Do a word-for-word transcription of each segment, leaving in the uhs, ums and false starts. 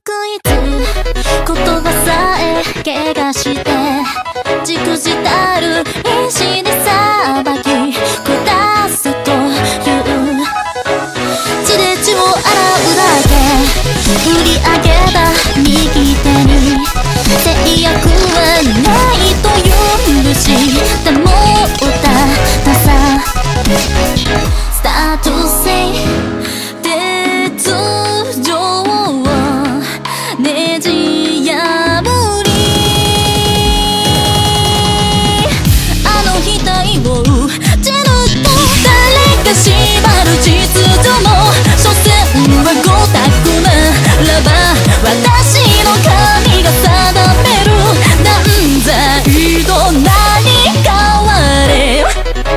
くいつ言葉さえ怪我してじくじたる石でさばき下せという血で血を洗うだけ売り上げた右手に制約はないと許しても歌ったさスタートせい鉄条をねじ破りあの額を打ち抜く誰か縛る秩序も所詮はごたくならば私の神が定める断罪と何変われ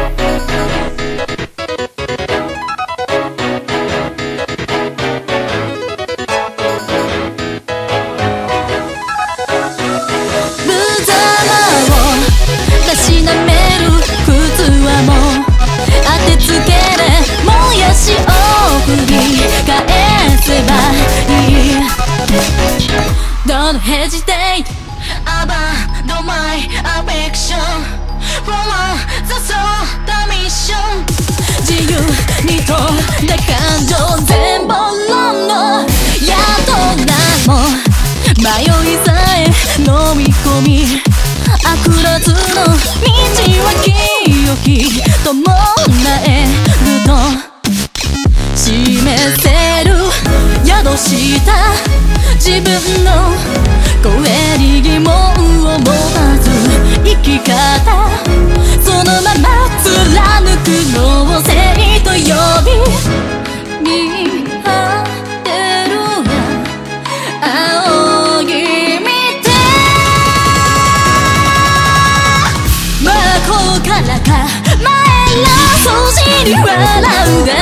たしなめる靴はもう当てつけでもやしを振り返せばいい Don't hesitate about my affection Follow the soul the mission 自由に飛んだ感情全部論の宿なも迷いさえ飲み込み悪らずの道は清きともなえると示せる宿した自分の声に疑問を持たず生き方そのまま貫くのを正義と呼び見張ってるや青いからか前の掃除に笑うが